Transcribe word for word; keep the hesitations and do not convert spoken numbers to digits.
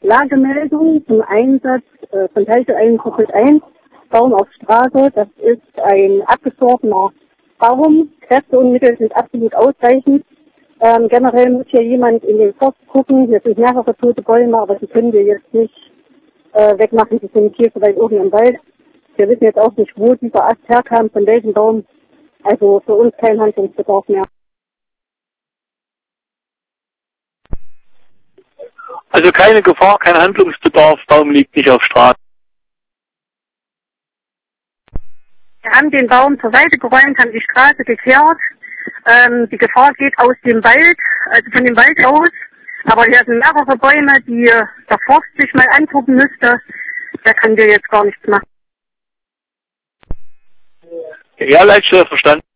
Lagemeldung zum Einsatz äh, von Teilchen eins Punkt eins, Baum auf Straße. Das ist ein abgesorbener Baum. Kräfte und Mittel sind absolut ausreichend. Ähm, generell muss hier jemand in den Forst gucken. Hier sind mehrere tote Bäume, aber die können wir jetzt nicht äh, wegmachen. Die sind hier so weit oben im Wald. Wir wissen jetzt auch nicht, wo dieser Ast herkam, von welchem Baum. Also für uns kein Handlungsbedarf mehr. Also keine Gefahr, kein Handlungsbedarf, Baum liegt nicht auf Straße. Wir haben den Baum zur Seite geräumt, haben die Straße gekehrt. Ähm, die Gefahr geht aus dem Wald, also von dem Wald aus. Aber hier sind mehrere Bäume, die der Forst sich mal angucken müsste. Da können wir jetzt gar nichts machen. Ja, Leitstelle verstanden.